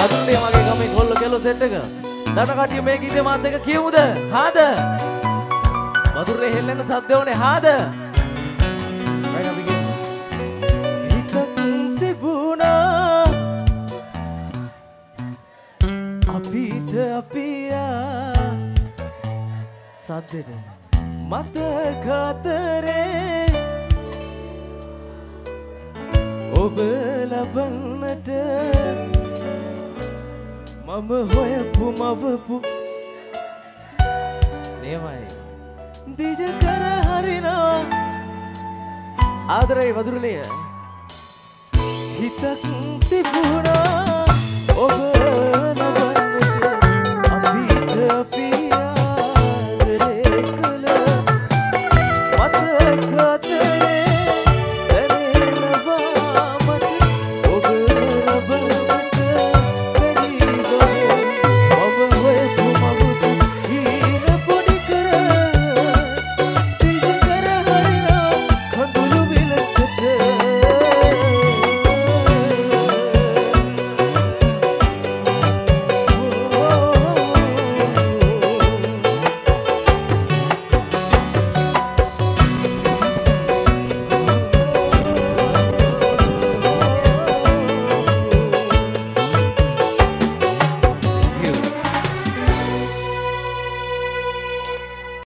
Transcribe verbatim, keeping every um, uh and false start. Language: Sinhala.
වතුරේ මගේ ගමේ කොල්ල කෙල්ල සෙට් එක. දන්න කට්ටිය මේ ගීතේ මාත් එක්ක කියමුද? හාද? වතුරේ හෙල්ලෙන සද්ද ඕනේ හාද? right අපි කියමු. හිතක් තිබුණා අපිට අපියා සද්දෙට මතක අතරේ ඔබ ලබන්නට මම හොයපු මවපු නියමයි දිජ කර හරිනවා ආදරේ වදුරලිය හිතක් තිබුණා